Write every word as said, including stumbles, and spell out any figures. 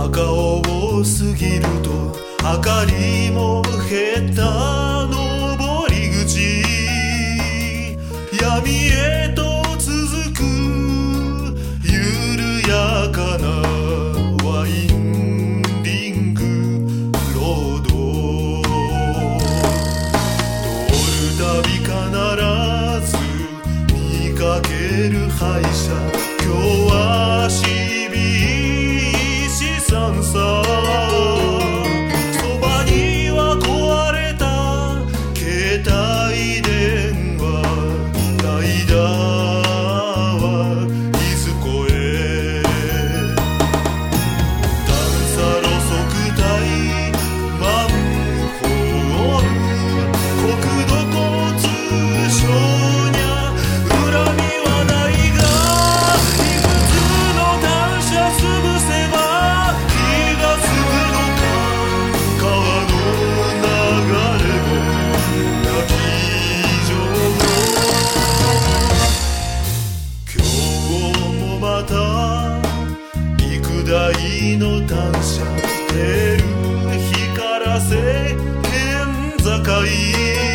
高尾を過ぎると明かりも減った登り口、闇へと続く緩やかなワインディングロード、通るたび必ず見かける廃車、今日はしびしさんさ、そばには壊れた携帯電話、ライダーはいずこへ、段差路側帯マンホール、国土交通省にゃ恨みはないが、いくつの単車すぶせば気が済むのか、川の流れも焼き場も、今日もまた幾台の単車照る光らせ県境、